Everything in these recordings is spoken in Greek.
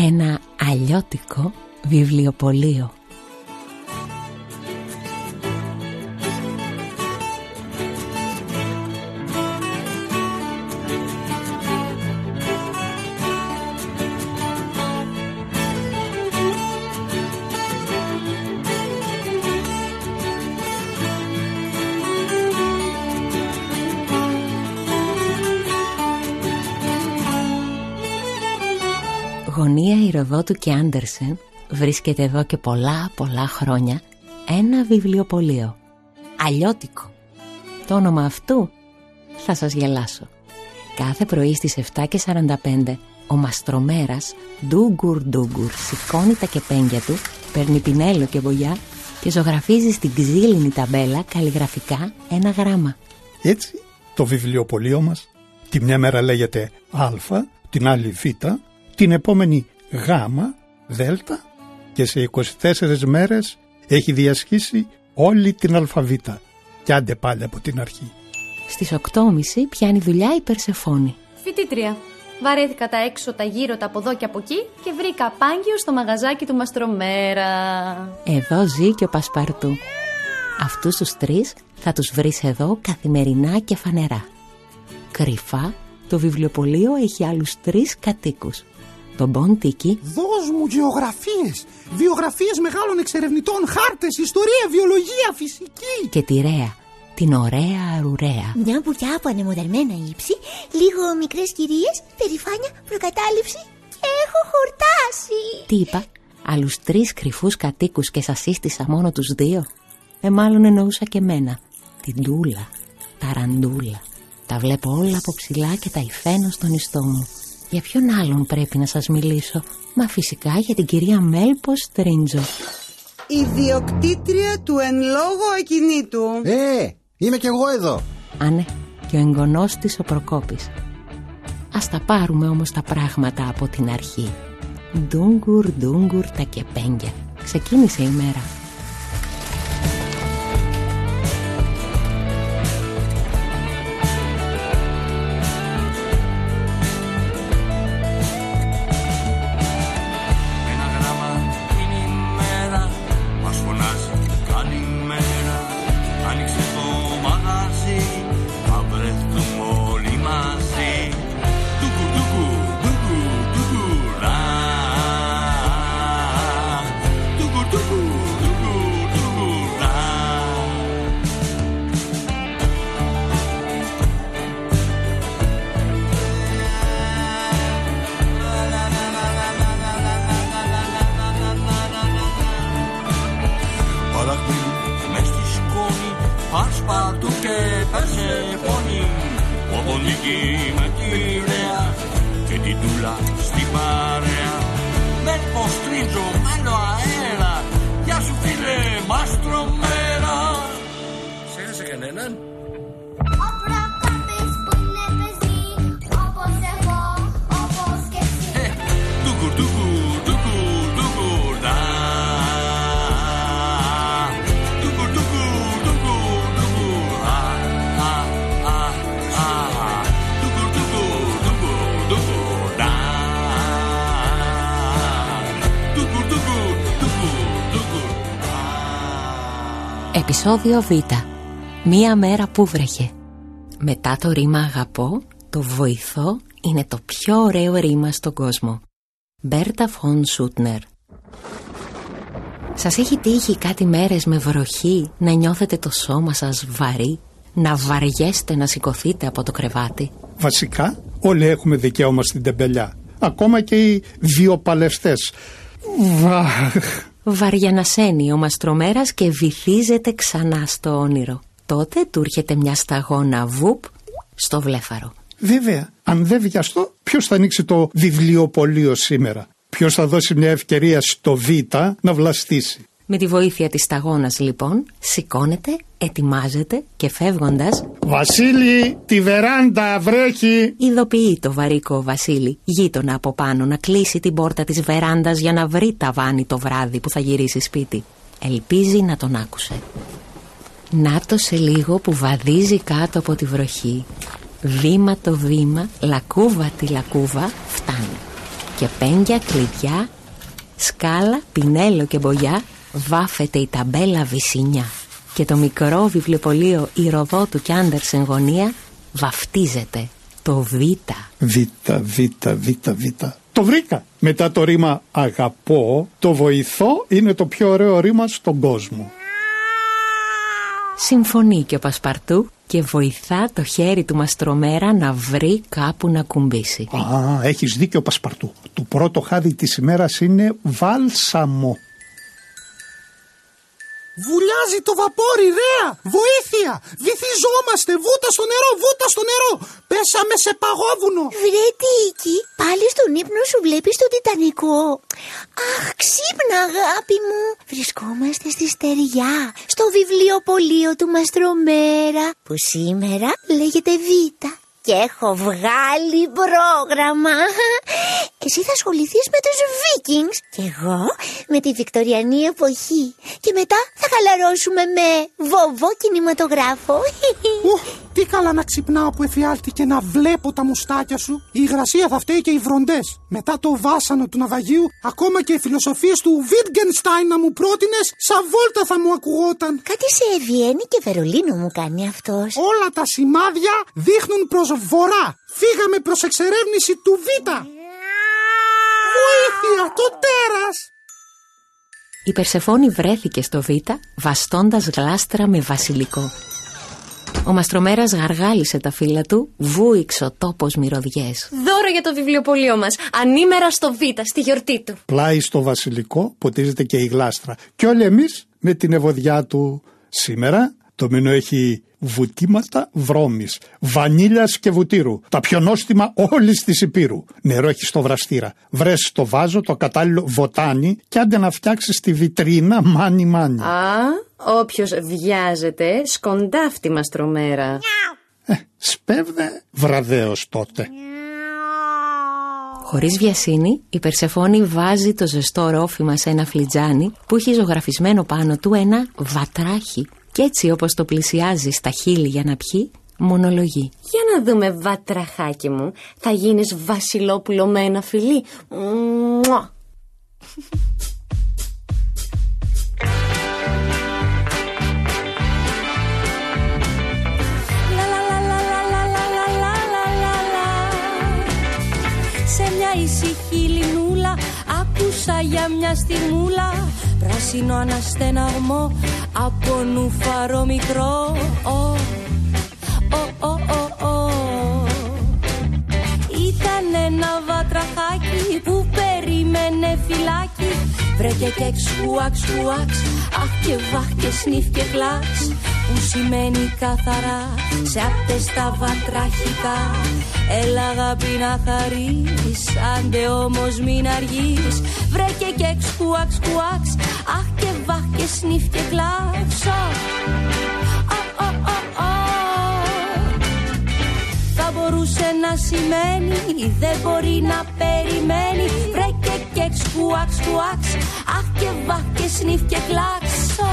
Ένα αλλιώτικο βιβλιοπωλείο. Γωνία Ηροδότου και Άντερσεν βρίσκεται εδώ και πολλά χρόνια ένα βιβλιοπωλείο. Αλλιώτικο. Το όνομα αυτού θα σας γελάσω. Κάθε πρωί στις 7:45 ο μαστρομέρας ντούγκουρ σηκώνει τα κεπέγγια του, παίρνει πινέλο και βολιά και ζωγραφίζει στην ξύλινη ταμπέλα καλλιγραφικά ένα γράμμα. Έτσι το βιβλιοπωλείο μας τη μια μέρα λέγεται Α, την άλλη Β, την επόμενη Γ, Δ και σε 24 μέρες έχει διασχίσει όλη την αλφαβήτα. Κι άντε πάλι από την αρχή. Στις 8:30 πιάνει δουλειά η Περσεφόνη. Φοιτήτρια. Βαρέθηκα τα έξω, τα γύρω, τα από εδώ και από εκεί και βρήκα πάγιο στο μαγαζάκι του Μαστρομέρα. Εδώ ζει και ο Πασπαρτού. Αυτούς τους τρεις θα τους βρεις εδώ καθημερινά και φανερά. Κρυφά το βιβλιοπωλείο έχει άλλους 3 κατοίκους. Τον Μποντίκι. Δώσ' μου γεωγραφίες, βιογραφίες μεγάλων εξερευνητών, χάρτες, ιστορία, βιολογία, φυσική. Και τη Ρέα, την ωραία αρουραία. Μια μπουριά από ανεμοδαρμένα ύψη, λίγο μικρές κυρίες, περηφάνεια, προκατάληψη και έχω χορτάσει. Τι είπα, άλλους 3 κρυφούς κατοίκους και σας σύστησα μόνο τους 2. Μάλλον εννοούσα και μένα, την Τούλα, τα Ραντούλα. Τα βλέπω όλα από ψηλά και τα υφαίνω στον ιστό μου. Για ποιον άλλον πρέπει να σας μιλήσω? Μα φυσικά για την κυρία Μέλπο Στρίντζο, ιδιοκτήτρια του εν λόγω ακινήτου. Είμαι κι εγώ εδώ. Άνε, και ο εγγονός της ο Προκόπης. Ας τα πάρουμε όμως τα πράγματα από την αρχή. Ντούγκουρ τα κεπέγγια. Ξεκίνησε η μέρα. Πασπαρτού και Περσεφόνη, ο Μποντίκι με τη Ρέα και την Τούλα στην παρέα. Μέλπο Στρίντζο, άλλο αέρα, γεια σου φίλε Μαστρομέρα. Ξέχασε κανέναν? Ο Προκόπης που είναι παιδί, όπως εγώ, όπως και εσύ. Ντούγκουρ, δα. Επεισόδιο Β. Μία μέρα που βρέχε. Μετά το ρήμα αγαπώ, το βοηθώ είναι το πιο ωραίο ρήμα στον κόσμο. Μπέρτα Φον Σούτνερ. Σας έχει τύχει κάτι μέρες με βροχή να νιώθετε το σώμα σας βαρύ, να βαριέστε να σηκωθείτε από το κρεβάτι? Βασικά όλοι έχουμε δικαίωμα στην τεμπελιά. Ακόμα και οι βιοπαλαιστές. Βαριανασένει ο Μαστρομέρας και βυθίζεται ξανά στο όνειρο. Τότε του έρχεται μια σταγόνα βουπ στο βλέφαρο. Βέβαια, αν δεν βιαστώ, ποιος θα ανοίξει το βιβλιοπωλείο σήμερα? Ποιος θα δώσει μια ευκαιρία στο Β να βλαστήσει? Με τη βοήθεια της σταγόνας λοιπόν σηκώνεται, ετοιμάζεται και φεύγοντας... Βασίλη, τη βεράντα βρέχει! Ειδοποιεί το βαρύκο Βασίλη, γείτονα από πάνω, να κλείσει την πόρτα της βεράντας για να βρει ταβάνι το βράδυ που θα γυρίσει σπίτι. Ελπίζει να τον άκουσε. Νάτο σε λίγο που βαδίζει κάτω από τη βροχή. Βήμα το βήμα, λακκούβα τη λακκούβα, φτάνει. και πένγκια, κλειδιά, σκάλα, πινέλο και μπογιά, βάφεται η ταμπέλα Βυσσινιά. Και το μικρό βιβλιοπωλείο Ηροδότου και Άντερσεν γωνία βαφτίζεται το Β. Β. Το βρήκα. Μετά το ρήμα αγαπώ, το βοηθώ είναι το πιο ωραίο ρήμα στον κόσμο. Συμφωνεί και ο Πασπαρτού και βοηθά το χέρι του Μαστρομέρα να βρει κάπου να κουμπίσει. Έχεις δίκιο, Πασπαρτού. Το πρώτο χάδι της ημέρας είναι βάλσαμο. Βουλιάζει το βαπόρι, ρέα! Βοήθεια! Βυθιζόμαστε! Βούτα στο νερό! Πέσαμε σε παγόβουνο! Βρε Τίκη, πάλι στον ύπνο σου βλέπεις το Τιτανικό. Αχ, ξύπνα αγάπη μου. Βρισκόμαστε στη στεριά, στο βιβλιοπωλείο του Μαστρομέρα, που σήμερα λέγεται Β. Και έχω βγάλει πρόγραμμα. Εσύ θα ασχοληθείς με τους Βίκινγκς και εγώ με τη Βικτωριανή εποχή. Και μετά θα χαλαρώσουμε με βοβό κινηματογράφο. Τι καλά να ξυπνάω που εφιάλτηκε να βλέπω τα μουστάκια σου. Η υγρασία θα φταίει και οι βροντές. Μετά το βάσανο του ναυαγίου, ακόμα και οι φιλοσοφίες του Wittgenstein να μου πρότεινες, σαν βόλτα θα μου ακουγόταν. Κάτι σε Βιέννη και Βερολίνο μου κάνει αυτός. Όλα τα σημάδια δείχνουν προς βορρά. Φύγαμε προς εξερεύνηση του Β. Βοήθεια, το τέρας! Η Περσεφόνη βρέθηκε στο Β βαστώντας γλάστρα με βασιλικό. Ο Μαστρομέρας γαργάλισε τα φύλλα του, βούηξε ο τόπος μυρωδιές. Δώρο για το βιβλιοπωλείο μας, ανήμερα στο Β, στη γιορτή του. Πλάι στο βασιλικό ποτίζεται και η γλάστρα. Και όλοι εμείς με την ευωδιά του. Σήμερα το μενού έχει βουτήματα βρώμης, βανίλιας και βουτύρου. Τα πιο νόστιμα όλης της Υπήρου. Νερό έχει στο βραστήρα. Βρες στο βάζο το κατάλληλο βοτάνι και άντε να φτιάξεις τη βιτρίνα μάνι. Όποιος βιάζεται σκοντάφτει Μαστρομέρα. Σπέβδε βραδέως τότε. Χωρίς βιασύνη, η Περσεφόνη βάζει το ζεστό ρόφημα σε ένα φλιτζάνι που έχει ζωγραφισμένο πάνω του ένα βατράχι. Κι έτσι όπως το πλησιάζει στα χείλη για να πιει, μονολογεί. Για να δούμε, βατραχάκι μου, θα γίνεις βασιλόπουλο με ένα φιλί. Μουα. Σε μια ησυχή λινούλα άκουσα για μια στιγμούλα πράσινο αναστεναγμό από νουφαρό μικρό. Ήταν ένα βατραχάκι που περίμενε φυλάκι. Βρέκε και ξουάξ, αχ και βαχ και σνίφ και κλάξ, που σημαίνει καθαρά σε αυτές τα βατραχικά. Έλα αγάπη να χαρείς, άντε όμως μην αργείς. Βρέκε και ξουάξ, αχ και βαχ και σνίφ και κλάξ. Θα μπορούσε να σημαίνει, δεν μπορεί να περιμένει. Βρέκε και ξουάξ, αχ και βαχ και σνίφ και κλάξ.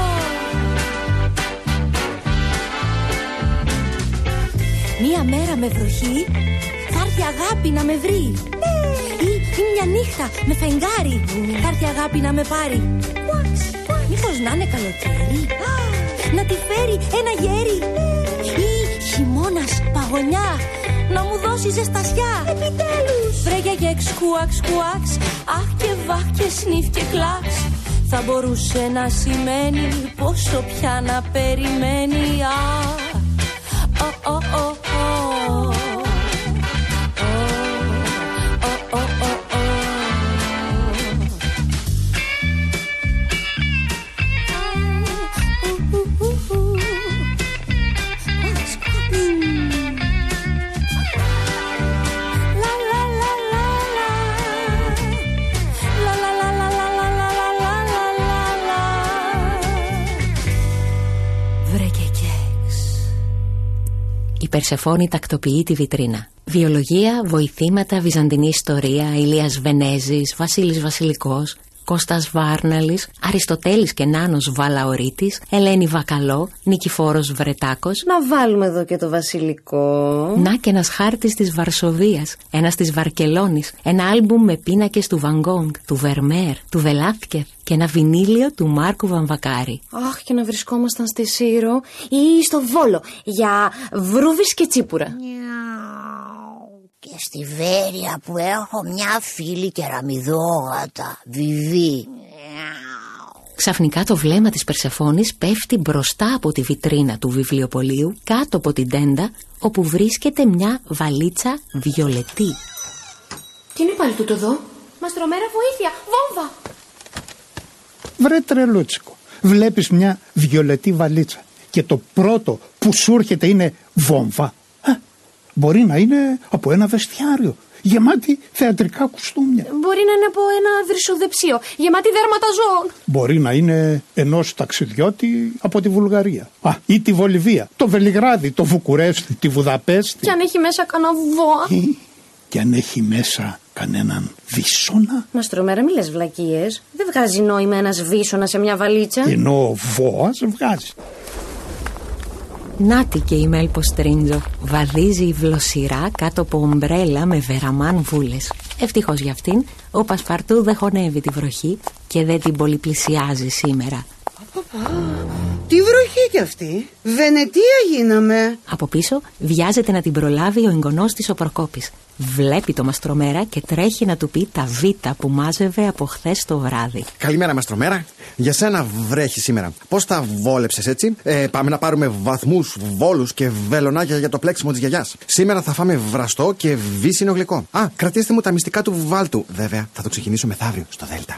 Μία μέρα με βροχή θα έρθει αγάπη να με βρει. Ή μια νύχτα με φεγγάρι θα έρθει αγάπη να με πάρει. Μήπως να είναι καλοκαίρι, να τη φέρει ένα γέρι. Ή χειμώνας παγωνιά να μου δώσει ζεστασιά. Επιτέλους! Βρέγε και ξουάξ, αχ και βαχ και σνίφ και κλάξ. Θα μπορούσε να σημαίνει πόσο πια να περιμένει. Η Περσεφόνη τακτοποιεί τη βιτρίνα. Βιολογία, βοηθήματα, βυζαντινή ιστορία, Ηλίας Βενέζης, Βασίλης Βασιλικός, Κώστας Βάρναλης, Αριστοτέλης και Νάνος Βαλαωρίτης, Ελένη Βακαλό, Νικηφόρος Βρετάκος. Να βάλουμε εδώ και το βασιλικό. Να και ένας χάρτης της Βαρσοβίας, ένας της Βαρκελόνης, ένα άλμπουμ με πίνακες του Βαν Γκόγκ, του Βερμέρ, του Βελάθκεθ και ένα βινίλιο του Μάρκου Βαμβακάρη. Αχ, και να βρισκόμασταν στη Σύρο ή στο Βόλο για βρούβις και τσίπουρα. Και στη Βέρεια που έχω μια φίλη κεραμιδόγατα, Βιβί. Ξαφνικά το βλέμμα της Περσεφόνης πέφτει μπροστά από τη βιτρίνα του βιβλιοπωλείου, κάτω από την τέντα, όπου βρίσκεται μια βαλίτσα βιολετή. Τι είναι πάλι τούτο εδώ? Μαστρομέρα, βοήθεια! Βόμβα! Βρε τρελούτσικο, βλέπεις μια βιολετή βαλίτσα και το πρώτο που σου έρχεται είναι βόμβα. Μπορεί να είναι από ένα βεστιάριο γεμάτη θεατρικά κουστούμια. Μπορεί να είναι από ένα βρυσοδεψίο γεμάτη δέρματα ζώων. Μπορεί να είναι ενός ταξιδιώτη από τη Βουλγαρία ή τη Βολιβία, το Βελιγράδι, το Βουκουρέστι, τη Βουδαπέστη. Και αν έχει μέσα κανένα βόα. Και αν έχει μέσα κανέναν βίσωνα. Μαστρομέρα, μη λες βλακίες. Δεν βγάζει νόημα ένας βίσωνα σε μια βαλίτσα. Ενώ ο βόας βγάζει. Νάτι και η Μέλπο Στρίντζο βαδίζει η βλοσιρά κάτω από ομπρέλα με βεραμάν βούλες. Ευτυχώς για αυτήν, ο Πασπαρτού δεν χωνεύει τη βροχή και δεν την πολυπλησιάζει σήμερα. Τι βροχή κι αυτή! Βενετία γίναμε! Από πίσω βιάζεται να την προλάβει ο εγγονός της ο Προκόπης. Βλέπει το Μαστρομέρα και τρέχει να του πει τα βήτα που μάζευε από χθες το βράδυ. Καλημέρα, Μαστρομέρα. Για σένα βρέχει σήμερα. Πώς τα βόλεψες έτσι? Πάμε να πάρουμε βαθμούς, βόλους και βελονάκια για το πλέξιμο της γιαγιάς. Σήμερα θα φάμε βραστό και βύσσινο γλυκό. Κρατήστε μου τα μυστικά του Βάλτου. Βέβαια, θα το ξεκινήσω μεθαύριο στο Δέλτα.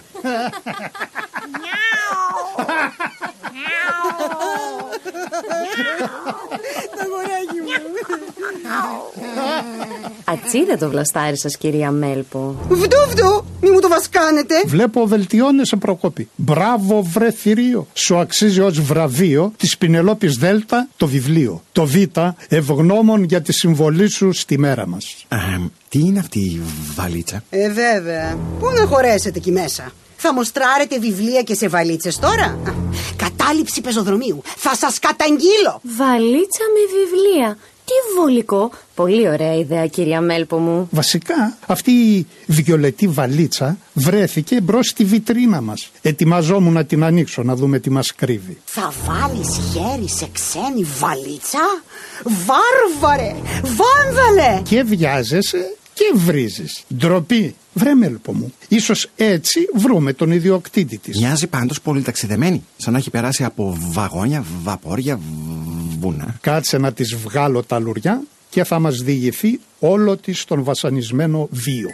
Ατσίδε το βλαστάρι σας, κυρία Μέλπο. Βδού, μη μου το βασκάνετε. Βλέπω βελτιώνεσαι, Προκόπη. Μπράβο, βρε θηρίο. Σου αξίζει ως βραβείο της Πινελόπης Δέλτα το βιβλίο. Το Β, ευγνώμων για τη συμβολή σου στη μέρα μας. Τι είναι αυτή η βαλίτσα? Βέβαια. Πού να χωρέσετε εκεί μέσα? Θα μοστράρετε βιβλία και σε βαλίτσες τώρα? Κατάληψη πεζοδρομίου. Θα σας καταγγείλω. Βαλίτσα με βιβλία. Τι βολικό. Πολύ ωραία ιδέα, κυρία Μέλπο μου. Βασικά, αυτή η βιολετή βαλίτσα βρέθηκε μπρος στη βιτρίνα μας. Ετοιμαζόμουν να την ανοίξω, να δούμε τι μας κρύβει. Θα βάλεις χέρι σε ξένη βαλίτσα? Βάρβαρε! Βάνδαλε! Και βιάζεσαι και βρίζεις. Ντροπή. Βρε Μέλπο μου, ίσως έτσι βρούμε τον ιδιοκτήτη της. Μοιάζει πάντως πολύ ταξιδεμένη. Σαν να έχει περάσει από βαγόνια, βαπόρια, βουνά. Κάτσε να της βγάλω τα λουριά και θα μας διηγηθεί όλο της τον βασανισμένο βίο.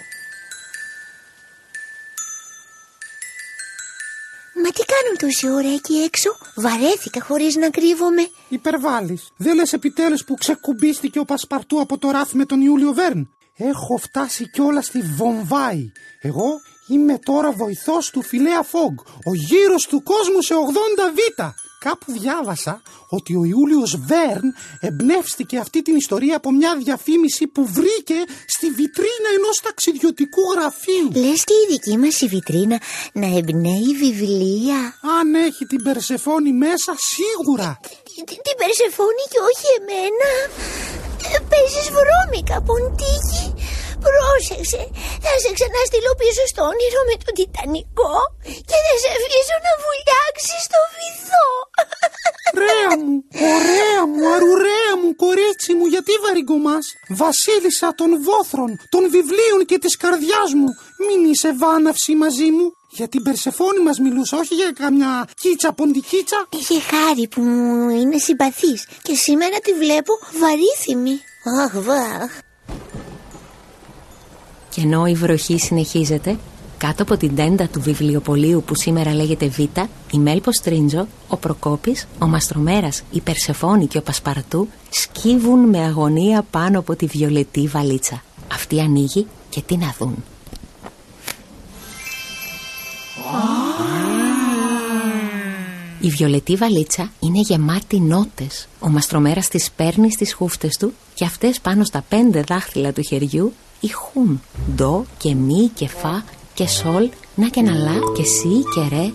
Μα τι κάνουν τόση ώρα εκεί έξω? Βαρέθηκα χωρίς να κρύβομαι. Υπερβάλλεις. Δεν λες επιτέλους που ξεκουμπίστηκε ο Πασπαρτού από το ράφι με τον Ιούλιο Βέρν? Έχω φτάσει κιόλας στη Βομβάη. Εγώ είμαι τώρα βοηθός του Φιλέα Φόγκ, ο γύρος του κόσμου σε 80 β. Κάπου διάβασα ότι ο Ιούλιος Βέρν εμπνεύστηκε αυτή την ιστορία από μια διαφήμιση που βρήκε στη βιτρίνα ενός ταξιδιωτικού γραφείου. Λες και η δική μας η βιτρίνα να εμπνέει βιβλία? Αν έχει την Περσεφόνη μέσα, σίγουρα. Την Περσεφόνη και όχι εμένα? Παίζεις βρώμικα, ποντίκι. Πρόσεξε, θα σε ξαναστείλω πίσω στο όνειρο με τον Τιτανικό και θα σε αφήσω να βουλιάξεις στο βυθό. Ωραία μου, αρουραία μου, κορίτσι μου, γιατί βαριγκομάς? Βασίλισσα των βόθρων, των βιβλίων και της καρδιάς μου, μην είσαι βάναυση μαζί μου. Για την Περσεφόνη μας μιλούσα, όχι για καμιά κίτσα ποντικίτσα. Είχε χάρη που μου είναι συμπαθής και σήμερα τη βλέπω βαρύθιμη. Αχ, βαχ. Και ενώ η βροχή συνεχίζεται, κάτω από την τέντα του βιβλιοπωλείου που σήμερα λέγεται Β, η Μέλπο Στρίντζο, ο Προκόπης, ο Μαστρομέρας, η Περσεφόνη και ο Πασπαρτού σκύβουν με αγωνία πάνω από τη βιολετή βαλίτσα. Αυτή ανοίγει και τι να δουν. Η βιολετή βαλίτσα είναι γεμάτη νότες. Ο Μαστρομέρας τις παίρνει στις χούφτες του και αυτές πάνω στα 5 δάχτυλα του χεριού ηχούν ντο και μι και φα και σολ Να και να λα και εσύ και ρε.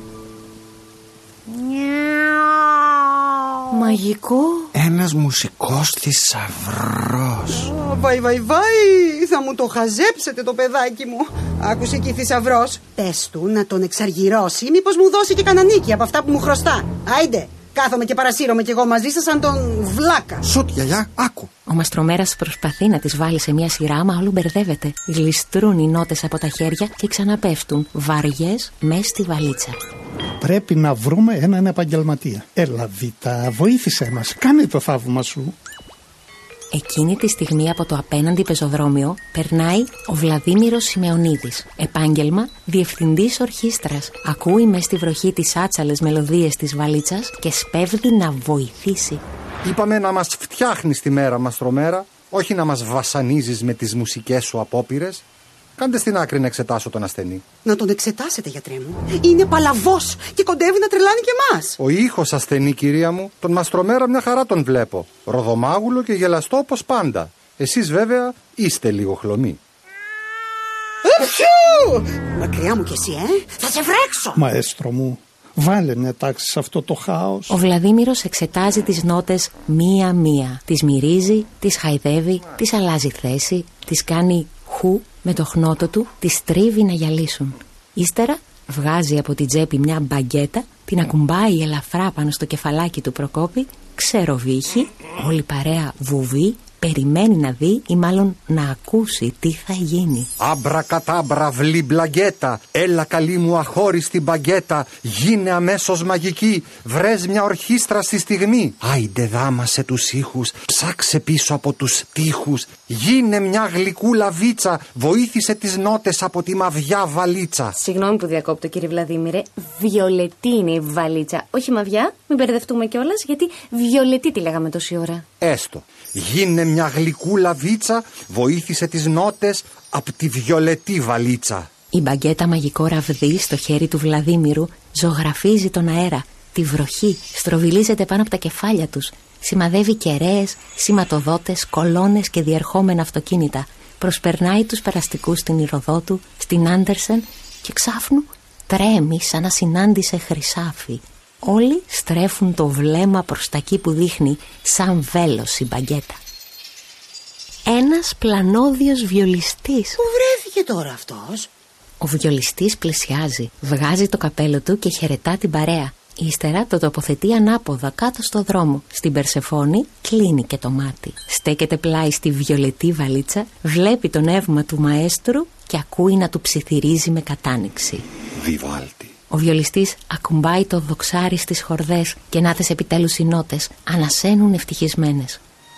Μαγικό. Ένας μουσικός θησαυρός. Βαϊ, θα μου το χαζέψετε το παιδάκι μου. Άκουσε εκεί θησαυρός. Πες του να τον εξαργυρώσει, μήπως μου δώσει και κανένα νίκη από αυτά που μου χρωστά. Άιντε, κάθομαι και παρασύρωμαι κι εγώ μαζί σας σαν τον βλάκα. Σουτ, γιαγιά, άκου. Ο Μαστρομέρας προσπαθεί να τις βάλει σε μια σειρά, μα όλο μπερδεύεται. Γλιστρούν οι νότες από τα χέρια και ξαναπέφτουν βαριές μες στη βαλίτσα. Πρέπει να βρούμε έναν επαγγελματία. Έλα Βίτα, βοήθησέ μας, κάνε το θαύμα σου. Εκείνη τη στιγμή από το απέναντι πεζοδρόμιο περνάει ο Βλαδίμηρος Σιμεωνίδης. Επάγγελμα διευθυντής ορχήστρας. Ακούει μες στη βροχή τις άτσαλες μελωδίες της βαλίτσας και σπέβδει να βοηθήσει. Είπαμε να μας φτιάχνεις τη μέρα, Μαστρομέρα, όχι να μας βασανίζεις με τις μουσικές σου απόπειρες. Κάντε στην άκρη να εξετάσω τον ασθενή. Να τον εξετάσετε, γιατρέ μου. Είναι παλαβός και κοντεύει να τρελάνει και εμάς. Ο ήχος ασθενή, κυρία μου. Τον Μαστρομέρα μια χαρά τον βλέπω. Ροδομάγουλο και γελαστό όπως πάντα. Εσείς βέβαια είστε λίγο χλωμοί. Μακριά μου κι εσύ, θα σε βρέξω. Μαέστρο μου, βάλε μια τάξη σε αυτό το χάος. Ο Βλαδίμηρος εξετάζει τις νότες μία-μία. Τις μυρίζει, τις χαϊδεύει, τις αλλάζει θέση, τις κάνει χου με το χνότο του, τις τρίβει να γυαλίσουν. Ύστερα βγάζει από την τσέπη μια μπαγκέτα, την ακουμπάει ελαφρά πάνω στο κεφαλάκι του Προκόπη, ξεροβύχει, όλη η παρέα βουβεί, περιμένει να δει ή μάλλον να ακούσει τι θα γίνει. Άμπρακατάμπρα βλυμπλαγκέτα, έλα καλή μου αχώριστη μπαγκέτα, γίνε αμέσως μαγική, βρες μια ορχήστρα στη στιγμή. Άιντε δάμασε τους ήχους, ψάξε πίσω από τους τοίχους, γίνε μια γλυκούλα βίτσα, βοήθησε τις νότες από τη μαβιά βαλίτσα. Συγγνώμη που διακόπτω, κύριε Βλαδίμηρε, βιολετή είναι η βαλίτσα, όχι μαβιά, μην μπερδευτούμε κιόλας, γιατί βιολετή τη λέγαμε τόση ώρα. Έστω. Γίνε μια γλυκούλα βίτσα, βοήθησε τις νότες απ' τη βιολετή βαλίτσα. Η μπαγκέτα μαγικό ραβδί στο χέρι του Βλαδίμηρου ζωγραφίζει τον αέρα, τη βροχή, στροβιλίζεται πάνω από τα κεφάλια τους, σημαδεύει κεραίες, σηματοδότες, κολόνες και διερχόμενα αυτοκίνητα, προσπερνάει τους περαστικούς στην Ηρωδότου, στην Άντερσεν και ξάφνου τρέμει σαν να συνάντησε χρυσάφι. Όλοι στρέφουν το βλέμμα προς τα εκεί που δείχνει σαν βέλος η μπαγκέτα. Ένας πλανόδιος βιολιστής. Πού βρέθηκε τώρα αυτός? Ο βιολιστής πλησιάζει, βγάζει το καπέλο του και χαιρετά την παρέα. Ύστερα το τοποθετεί ανάποδα κάτω στο δρόμο. Στην Περσεφόνη κλείνει και το μάτι. Στέκεται πλάι στη βιολετή βαλίτσα, βλέπει το νεύμα του μαέστρου και ακούει να του ψιθυρίζει με κατάνοιξη. Βιβάλτη. Ο βιολιστής ακουμπάει το δοξάρι στις χορδές και νάτες επιτέλους οι νότες ανασένουν ευτυχισμένες.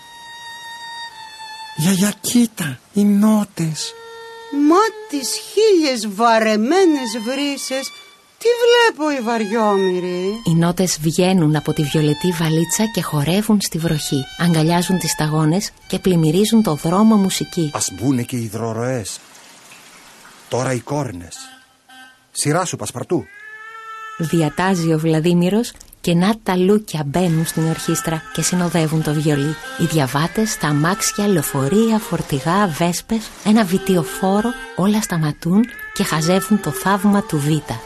Γιαγιά, κοίτα, οι νότες. Μα τις 1000 βαρεμένες βρύσες, τι βλέπω οι βαριόμοιροι. Οι νότες βγαίνουν από τη βιολετή βαλίτσα και χορεύουν στη βροχή. Αγκαλιάζουν τις σταγόνες και πλημμυρίζουν το δρόμο μουσική. Ας μπουνε και οι υδροροές. Τώρα οι κόρνες. Σειρά σου, Πασπαρτού. Διατάζει ο Βλαδίμηρος και να τα λούκια μπαίνουν στην ορχήστρα και συνοδεύουν το βιολί. Οι διαβάτες, τα αμάξια, λεωφορεία, φορτηγά, βέσπες, ένα βιτιοφόρο, όλα σταματούν και χαζεύουν το θαύμα του Βίτα.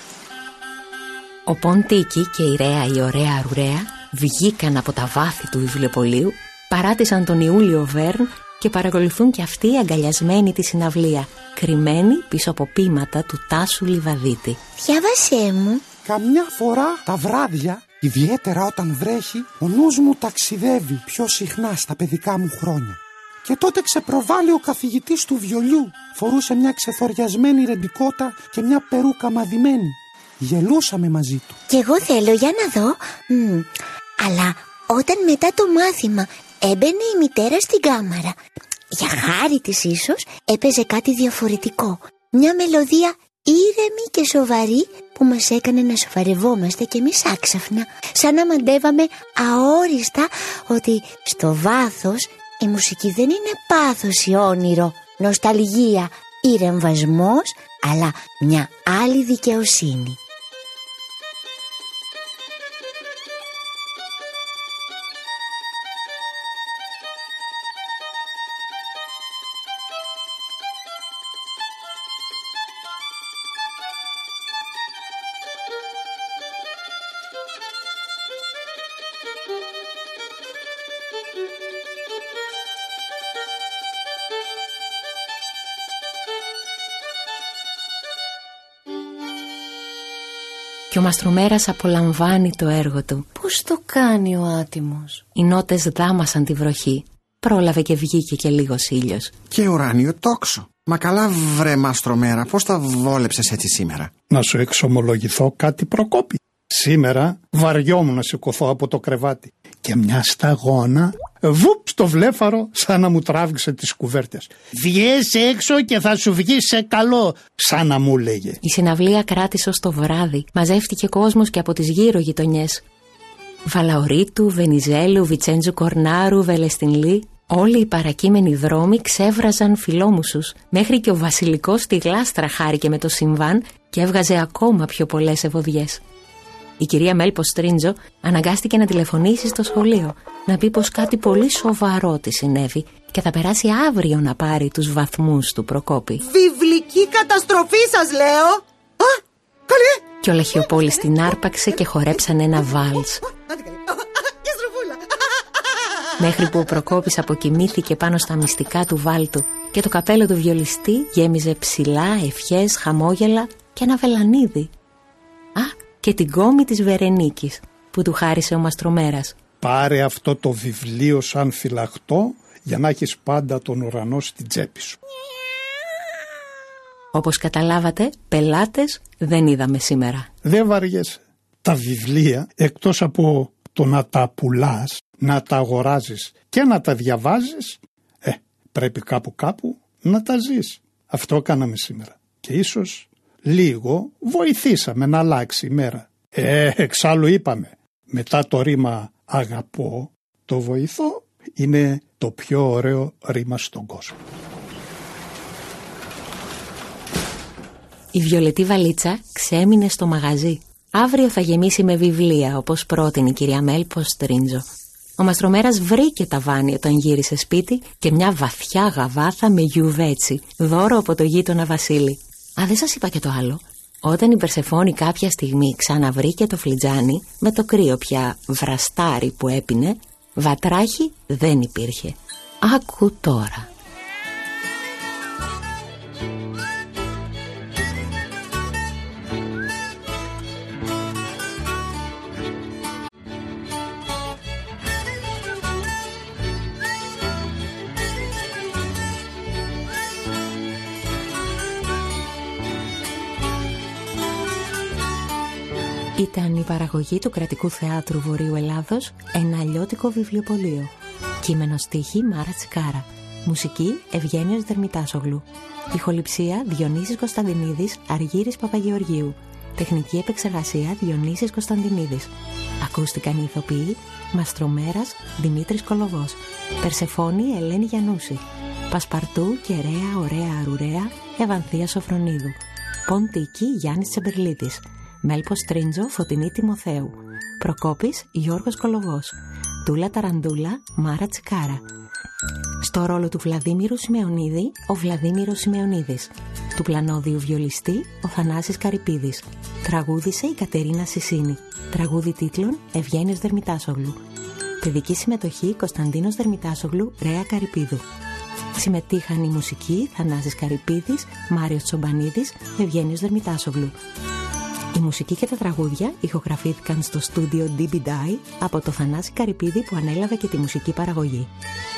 Ο Ποντίκη και η Ρέα η ωραία Ρουρέα βγήκαν από τα βάθη του βιβλιοπωλείου, παράτησαν τον Ιούλιο Βέρν και παρακολουθούν και αυτοί αγκαλιασμένοι τη συναυλία, κρυμμένοι πίσω από ποίηματα του Τάσου Λιβαδίτη. Διάβασέ μου. Καμιά φορά τα βράδια, ιδιαίτερα όταν βρέχει, ο νους μου ταξιδεύει πιο συχνά στα παιδικά μου χρόνια. Και τότε ξεπροβάλλει ο καθηγητής του βιολιού. Φορούσε μια ξεθοριασμένη ρεμπικότα και μια περούκα μαδημένη. Γελούσαμε μαζί του. Κι εγώ θέλω, για να δω. Αλλά όταν μετά το μάθημα έμπαινε η μητέρα στην κάμαρα, για χάρη της ίσως έπαιζε κάτι διαφορετικό. Μια μελωδία ήρεμη και σοβαρή που μας έκανε να σοβαρευόμαστε κι εμείς άξαφνα, σαν να μαντεύαμε αόριστα ότι στο βάθος η μουσική δεν είναι πάθος ή όνειρο, νοσταλγία ή ρεμβασμός, αλλά μια άλλη δικαιοσύνη. και ο Μαστρομέρας απολαμβάνει το έργο του. Πώς το κάνει ο άτιμος? Οι νότες δάμασαν τη βροχή. Πρόλαβε και βγήκε και λίγος ήλιος. Και ουράνιο τόξο. Μα καλά βρε Μαστρομέρα, πώς τα βόλεψες έτσι σήμερα? Να σου εξομολογηθώ κάτι, Προκόπη. Σήμερα βαριόμουν να σηκωθώ από το κρεβάτι και μια σταγόνα βουπ στο βλέφαρο σαν να μου τράβηξε τις κουβέρτες. «Βγες έξω και θα σου βγει σε καλό», σαν να μου λέγε. Η συναυλία κράτησε ως το βράδυ. Μαζεύτηκε κόσμος και από τις γύρω γειτονιές. Βαλαωρίτου, Βενιζέλου, Βιτσέντζου Κορνάρου, Βελεστινλή. Όλοι οι παρακείμενοι δρόμοι ξέβραζαν φιλόμουσους. Μέχρι και ο βασιλικός στη γλάστρα χάρηκε με το συμβάν και έβγαζε ακόμα πιο πολλές ευωδιές. Η κυρία Μέλ Ποστρίντζο αναγκάστηκε να τηλεφωνήσει στο σχολείο, να πει πως κάτι πολύ σοβαρό της συνέβη και θα περάσει αύριο να πάρει τους βαθμούς του Προκόπη. Βιβλική καταστροφή σας λέω! Α, καλή! Και ο Λαχιοπόλης την άρπαξε και χορέψαν ένα βάλς. Μέχρι που ο Προκόπης αποκοιμήθηκε πάνω στα μυστικά του βάλτου και το καπέλο του βιολιστή γέμιζε ψηλά, ευχές, χαμόγελα και ένα βελανίδι. Α, και την κόμη της Βερενίκης που του χάρισε ο Μαστρομέρας. Πάρε αυτό το βιβλίο σαν φυλαχτό για να έχεις πάντα τον ουρανό στην τσέπη σου. Όπως καταλάβατε, πελάτες δεν είδαμε σήμερα. Δεν βαριέσαι. Τα βιβλία, εκτός από το να τα πουλάς, να τα αγοράζεις και να τα διαβάζεις, πρέπει κάπου να τα ζεις. Αυτό κάναμε σήμερα. Και ίσως λίγο βοηθήσαμε να αλλάξει η μέρα. Εξάλλου είπαμε, μετά το ρήμα αγαπώ, το βοηθώ είναι το πιο ωραίο ρήμα στον κόσμο. Η βιολετή βαλίτσα ξέμεινε στο μαγαζί. Αύριο θα γεμίσει με βιβλία, όπως πρότεινε η κυρία Μέλ Ποστρίντζο. Ο Μαστρομέρας βρήκε ταβάνι όταν γύρισε σπίτι και μια βαθιά γαβάθα με γιουβέτσι, δώρο από το γείτονα Βασίλη. Α, δεν σας είπα και το άλλο. Όταν η Περσεφόνη κάποια στιγμή ξαναβρήκε το φλιτζάνι, με το κρύο πια βραστάρι που έπινε, βατράχι δεν υπήρχε. Άκου τώρα. Ήταν η παραγωγή του Κρατικού Θεάτρου Βορείου Ελλάδος, ένα αλλιώτικο βιβλιοπωλείο. Κείμενο στίχη Μάρα Τσικάρα. Μουσική Ευγένιος Δερμητάσογλου. Ηχοληψία Διονύσης Κωνσταντινίδης, Αργύρης Παπαγεωργίου. Τεχνική επεξεργασία Διονύσης Κωνσταντινίδης. Ακούστηκαν οι ηθοποιοί Μαστρομέρας Δημήτρης Κολοβός, Περσεφόνη Ελένη Γιαννούση, Πασπαρτού και Ρέα Ωραία Αρουρέα Ευανθία Σοφρονίδου, Ποντίκη Γιάννης Τσεμπερλίτης, Μέλ Ποστρίντζο Φωτεινή Τιμοθέου, Προκόπης Γιώργος Κολοβός, Τούλα Ταραντούλα Μάρα Τσικάρα. Στο ρόλο του Βλαδίμηρου Σημεωνίδη ο Βλαδίμηρος Σημεωνίδης. Του πλανόδιου βιολιστή ο Θανάσης Καρυπίδης. Τραγούδισε η Κατερίνα Σισίνη. Τραγούδι τίτλων Ευγένιος Δερμητάσογλου. Παιδική συμμετοχή Κωνσταντίνος Δερμητάσογλου, Ρέα Καρυπίδου. Συμμετείχαν η μουσική Θανάσης Καρυπίδης, Μάριος Τσομπανίδης, Ευγένιος Δερμητάσογλου. Η μουσική και τα τραγούδια ηχογραφήθηκαν στο στούντιο DB Dye από το Θανάση Καρυπίδη που ανέλαβε και τη μουσική παραγωγή.